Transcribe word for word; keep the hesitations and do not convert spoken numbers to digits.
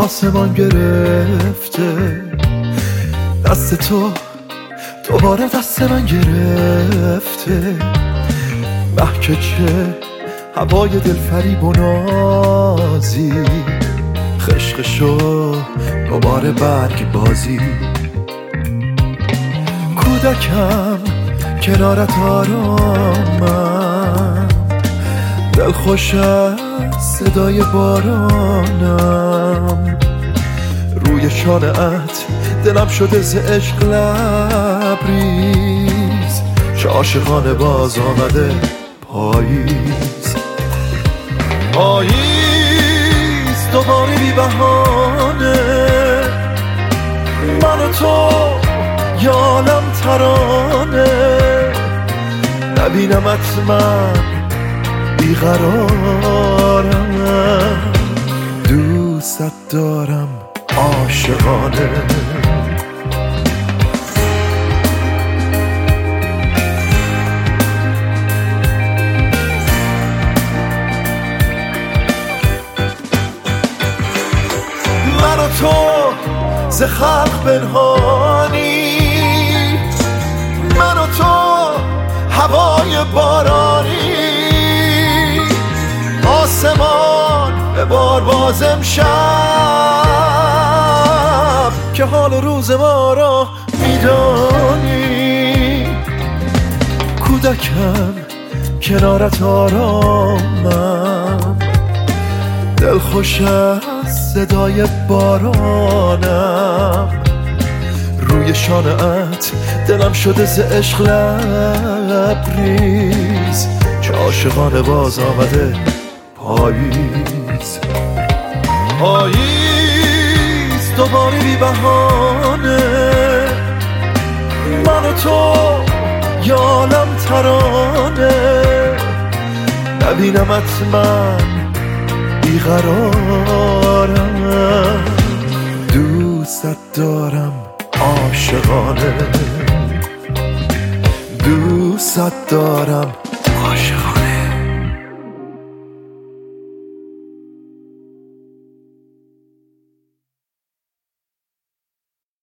آسمان گرفته، دست تو دوباره دست من گرفته. محکه چه هوای دل فریب و نازی، خشخشو دوباره برگ بازی. کودکم کنارت آرامم، دل خوش از صدای بارانم. روی شانه‌ات دلم شده ز عشق لبریز، چه عاشقانه باز آمده پاییز. پاییز دوباره بی بهانه، من و تو یالم ترانه. نبینمت من بیقرارم، دوستت دارم عاشقانه. من و تو ز خلق پنهانی، من و تو هوای بارانی. آسمان به بار باز امشب، که حال روز ما را میدانی. کودکم کنارت آرامم، دل خوش از صدای بارانم. روی شانه‌ات دلم شده ز عشق لبریز، چه عاشقانه باز آمده پاییز. پاییز دوباره بی بهانه، من و تو یالم ترانه. نبینمت من بیقرارم، دوستت دارم عاشقانه. دوستت دارم